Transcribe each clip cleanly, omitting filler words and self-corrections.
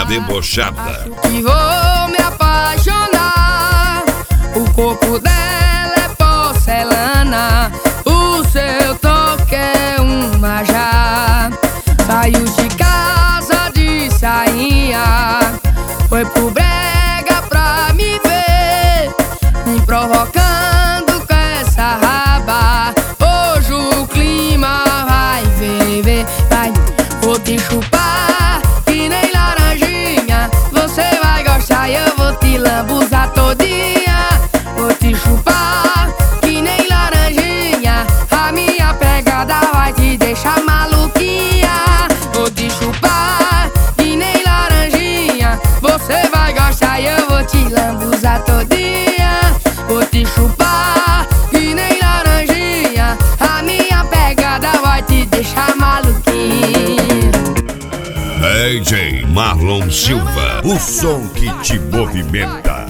debochada. Que vou me apaixonar. O corpo dela é porcelana, o seu toque é uma já. Saiu de casa de sainha, foi pro brega pra me ver, me provocando com essa raba. Hoje o clima vai ferver, vai. Vou te chupar que nem laranjinha, você vai gostar e eu vou te lambuzar todinha. Vou te chupar que nem laranjinha, a minha pegada vai te deixar maluquinha. Vou te chupar que nem laranjinha, você vai gostar e eu vou te lambuzar todinha. Vou te chupar que nem laranjinha, a minha pegada vai te deixar maluquinha. DJ Marlon Silva, o som que te movimenta.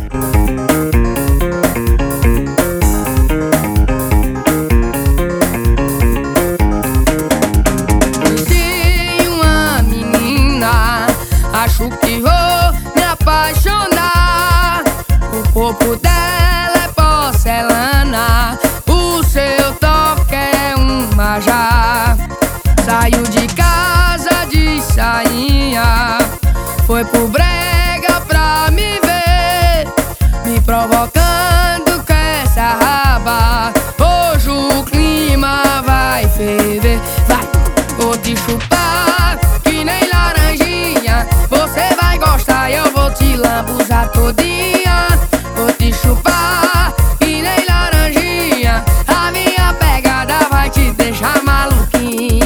Tem uma menina, acho que vou me apaixonar. O corpo dela é porcelana, o seu toque é uma já. Saiu de casa de sainha, foi pro brega pra me ver, me provocando com essa raba. Hoje o clima vai ferver, vai. Vou te chupar que nem laranjinha, você vai gostar e eu vou te lambuzar todinha. Vou te chupar que nem laranjinha, a minha pegada vai te deixar maluquinha.